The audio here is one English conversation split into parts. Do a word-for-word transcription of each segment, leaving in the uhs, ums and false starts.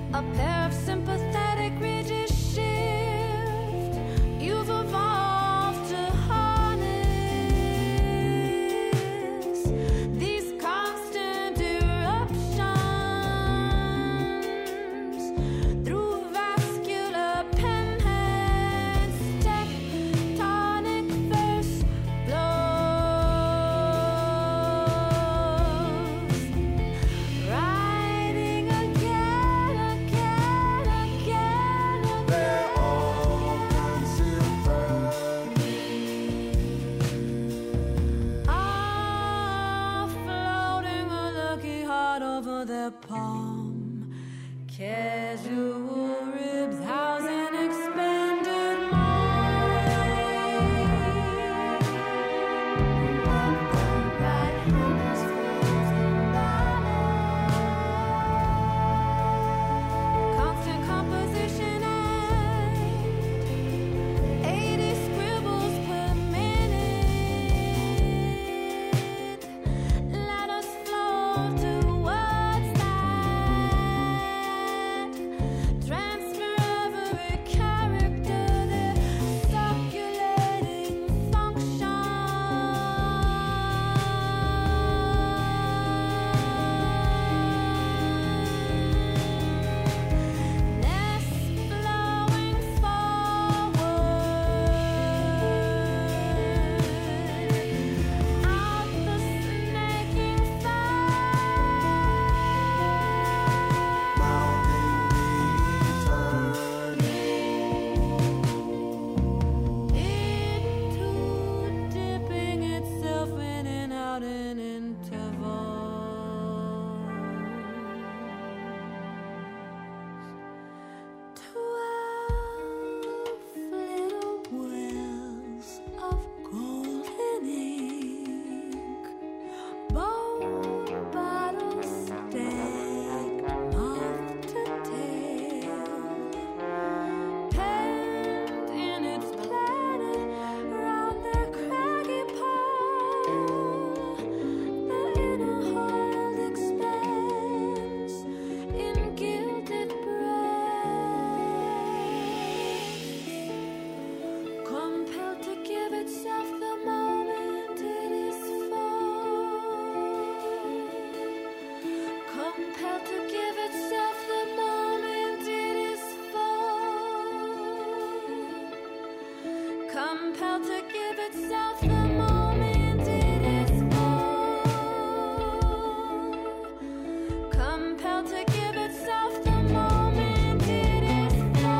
A pair of sympathetic ridges shift. You've evolved to harness these constant eruptions through vascular penheads, tectonic verse flows, riding again, again, again, They're again. all Ah, floating a lucky heart over their palm. Casual ribs housing expanded mind. Right hemispheres combined. Constant composition and eighty scribbles per minute. Let us flow towards that. Transfer every character, their circulating function. Nest flowing forward, out the snaking into dipping itself in and out in intervals. Twelve little wells of golden ink, bone bottles stacked off to tail, penned in its planet round their craggy pole. The inner hold expands in gilded breaths, compelled to give itself the moment it is full, compelled to give itself the moment it is full, compelled to give itself the moment it is full, compelled to give itself the moment it is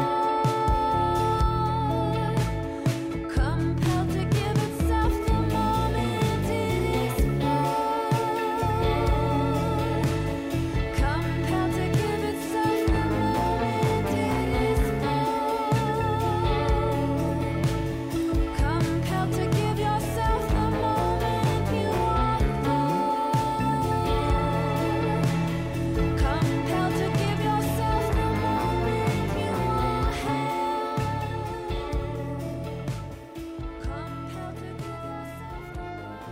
full, compelled to give itself the moment it is full, compelled to give itself the moment it is full, compelled to give yourself the moment you are full, compelled to give yourself the moment you are held, compelled to give yourself the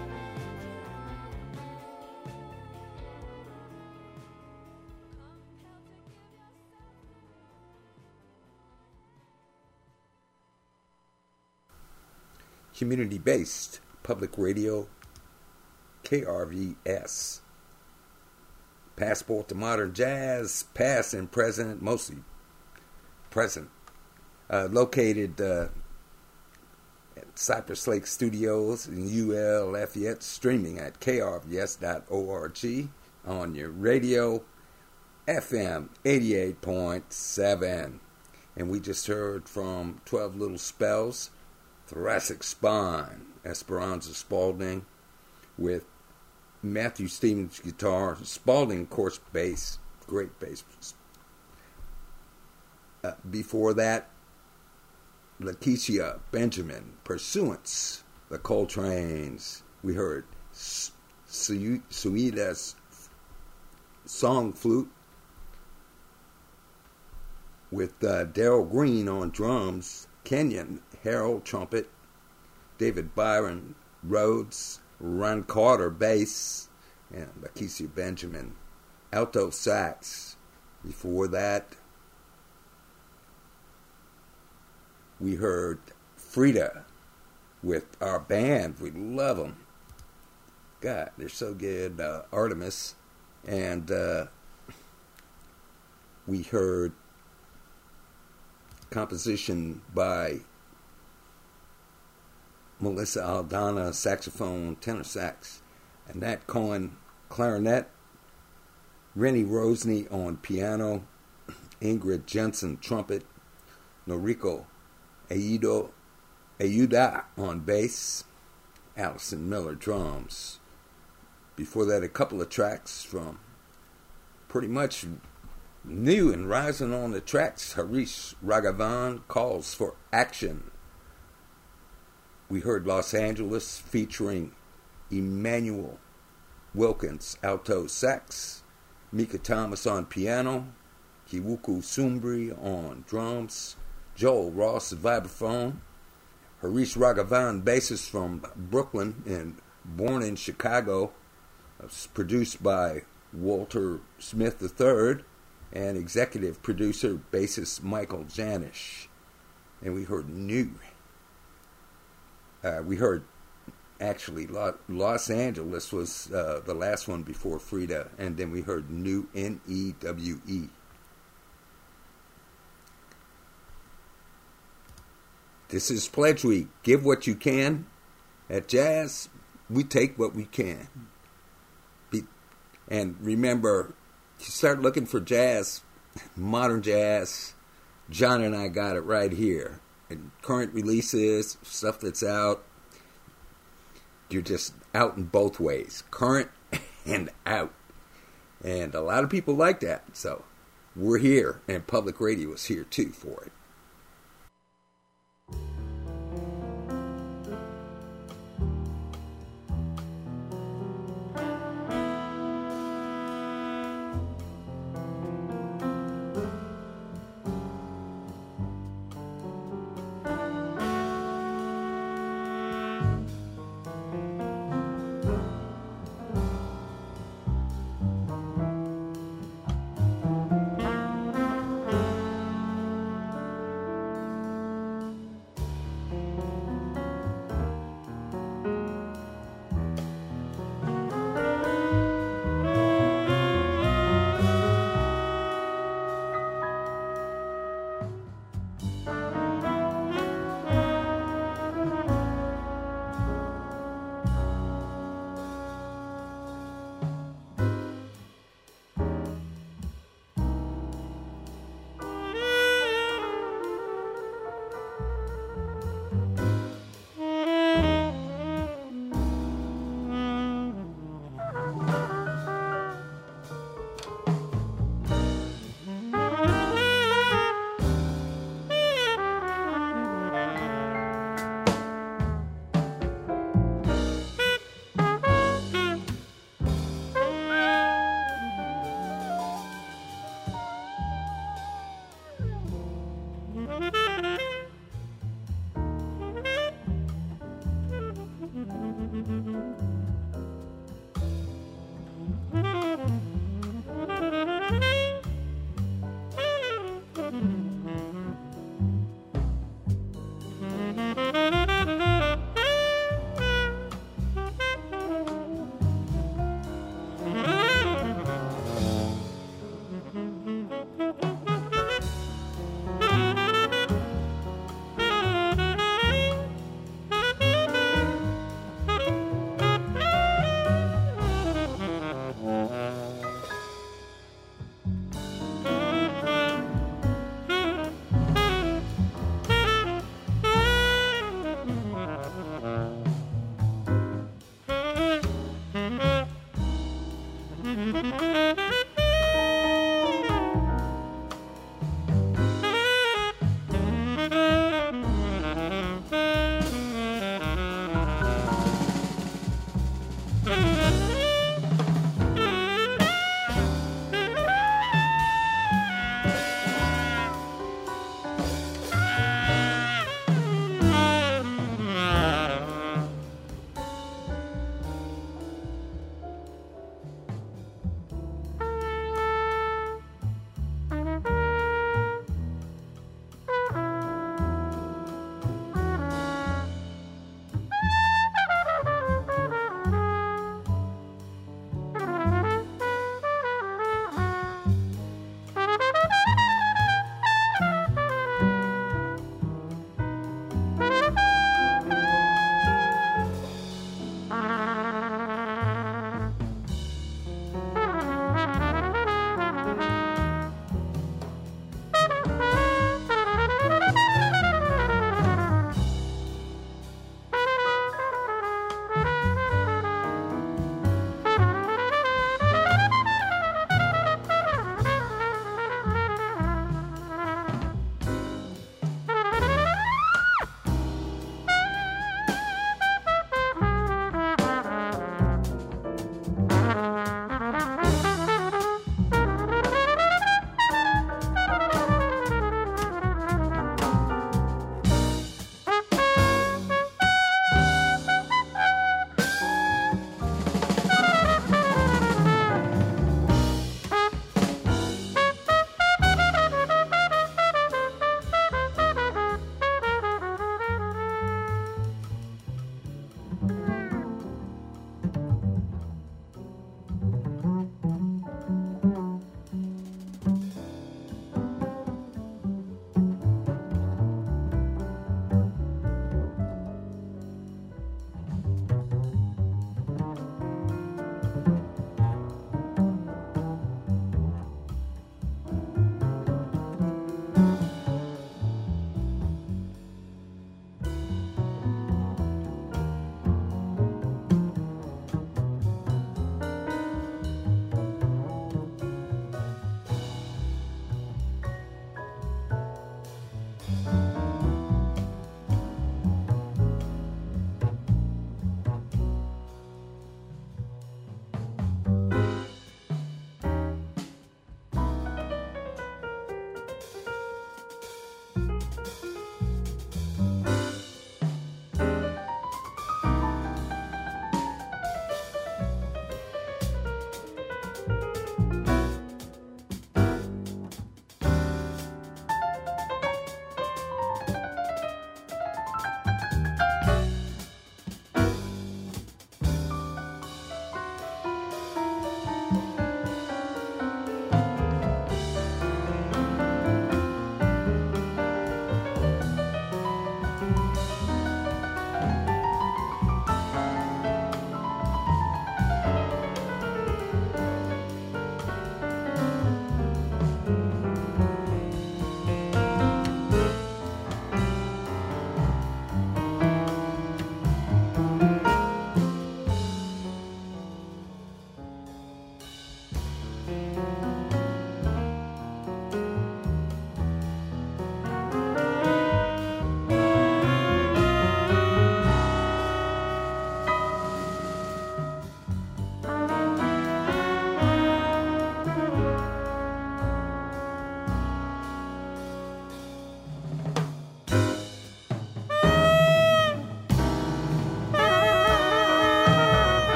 Community-based public radio, K R V S. Passport to modern jazz, past and present, mostly present. Uh, located uh, at Cypress Lake Studios in U L Lafayette, streaming at K R V S dot org on your radio, F M eighty-eight point seven. And we just heard from twelve Little Spells, Thoracic Spine, Esperanza Spalding, with Matthew Stevens guitar, Spalding, of course, bass, great bass. Uh, before that, Lakeisha Benjamin, Pursuance, the Coltrane's. We heard Su- Suida's Song Flute, with uh, Daryl Green on drums, Kenyon Harold trumpet, David Byron Rhodes, Ron Carter bass, and Lakeisha Benjamin alto sax. Before that, we heard Frida with our band. We love them. God, they're so good. Uh, Artemis. And uh, we heard composition by Melissa Aldana, saxophone, tenor sax, and Nat Cohen, clarinet, Rennie Rosny on piano, Ingrid Jensen, trumpet, Noriko Aido, Ayuda on bass, Allison Miller, drums. Before that, a couple of tracks from pretty much new and rising on the tracks. Harish Raghavan, Calls for Action. We heard Los Angeles featuring Emmanuel Wilkins, alto sax, Mika Thomas on piano, Kiwuku Sumbri on drums, Joel Ross vibraphone, Harish Raghavan, bassist from Brooklyn and born in Chicago. It's produced by Walter Smith the third and executive producer, bassist Michael Janish. And we heard New. Uh, we heard, actually, Los Angeles was uh, the last one before Frida, and then we heard New, N E W E. This is Pledge Week. Give what you can. At Jazz, we take what we can. Be, and remember, you start looking for jazz, modern jazz, John and I got it right here. And current releases, stuff that's out, you're just out in both ways. Current and out. And a lot of people like that. So we're here, and public radio is here too for it.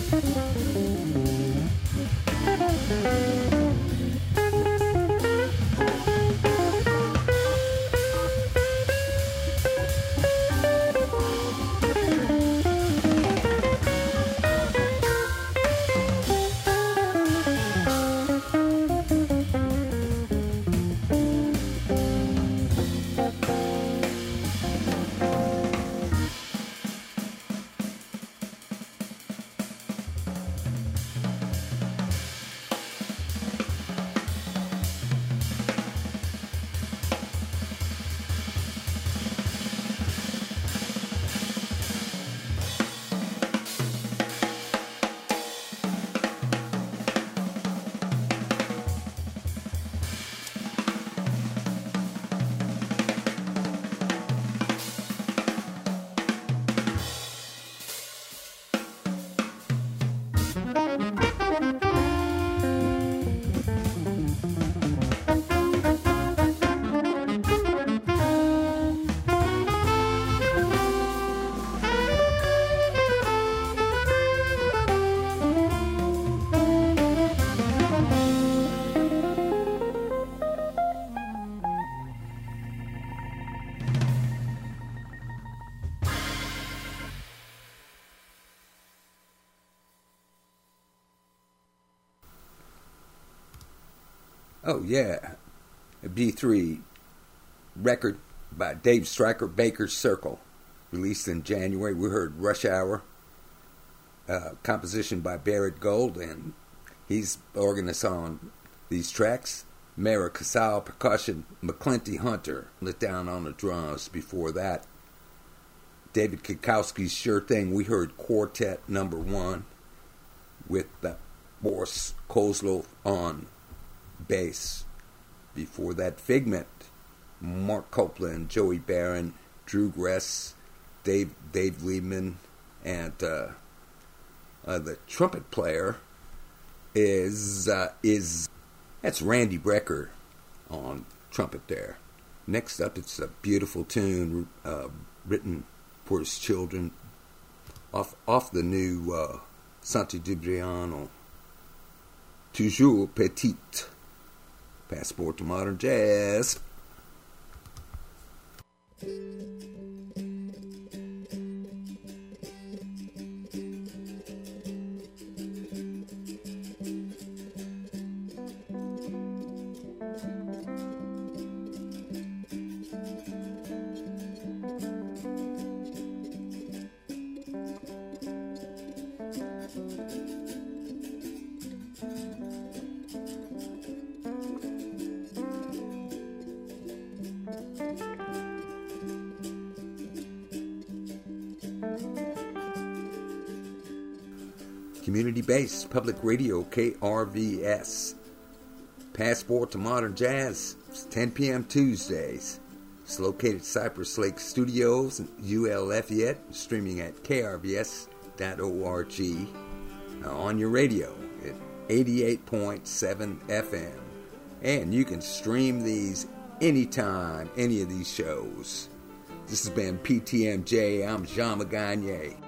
Oh, yeah. A B three record by Dave Stryker, Baker's Circle, released in January. We heard Rush Hour, uh, composition by Barrett Gold, and he's organist on these tracks. Mara Casal, percussion, McClinty Hunter lit down on the drums. Before that, David Kikowski's Sure Thing. We heard Quartet Number One with uh, Boris Kozlov on bass. Before that, Figment, Mark Copeland, Joey Barron, Drew Gress, Dave Dave Liebman, and uh, uh, the trumpet player is uh, is that's Randy Brecker on trumpet there. Next up, it's a beautiful tune uh, written for his children off off the new uh, Santi Dubriano, Toujours Petite. Passport to Modern Jazz. Community-based public radio, K R V S. Passport to Modern Jazz, it's ten p.m. Tuesdays. It's located at Cypress Lake Studios in U L Lafayette, streaming at K R V S dot org. Now on your radio at eighty-eight point seven F M. And you can stream these anytime, any of these shows. This has been P T M J. I'm Jean Magagne.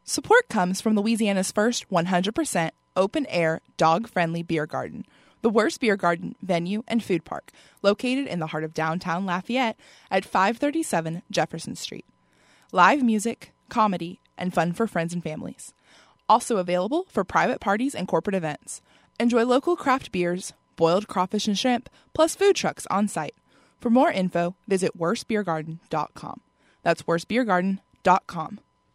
Support comes from Louisiana's first one hundred percent open-air, dog-friendly beer garden, the Worst Beer Garden venue and food park, located in the heart of downtown Lafayette at five thirty-seven Jefferson Street. Live music, comedy, and fun for friends and families. Also available for private parties and corporate events. Enjoy local craft beers, boiled crawfish and shrimp, plus food trucks on site. For more info, visit worst beer garden dot com. That's worst beer garden dot com.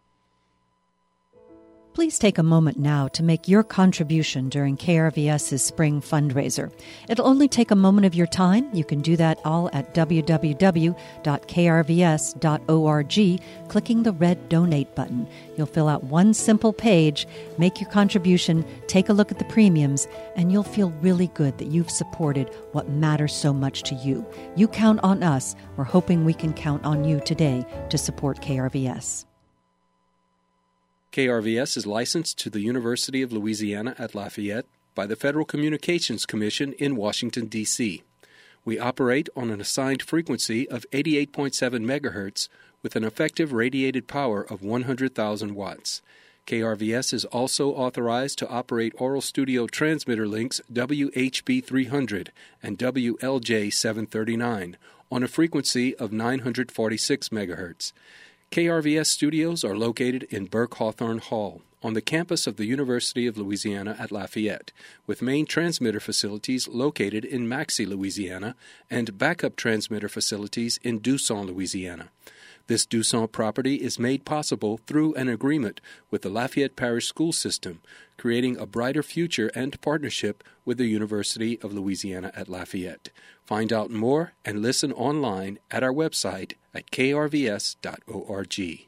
Please take a moment now to make your contribution during KRVS's spring fundraiser. It'll only take a moment of your time. You can do that all at w w w dot k r v s dot org, clicking the red Donate button. You'll fill out one simple page, make your contribution, take a look at the premiums, and you'll feel really good that you've supported what matters so much to you. You count on us. We're hoping we can count on you today to support K R V S. K R V S is licensed to the University of Louisiana at Lafayette by the Federal Communications Commission in Washington, D C We operate on an assigned frequency of eighty-eight point seven megahertz with an effective radiated power of one hundred thousand watts. K R V S is also authorized to operate Oral Studio transmitter links W H B three hundred and W L J seven thirty-nine on a frequency of nine hundred forty-six megahertz. K R V S studios are located in Burke Hawthorne Hall on the campus of the University of Louisiana at Lafayette, with main transmitter facilities located in Maxey, Louisiana, and backup transmitter facilities in Dusson, Louisiana. This Dusson property is made possible through an agreement with the Lafayette Parish School System, creating a brighter future and partnership with the University of Louisiana at Lafayette. Find out more and listen online at our website at k r v s dot org.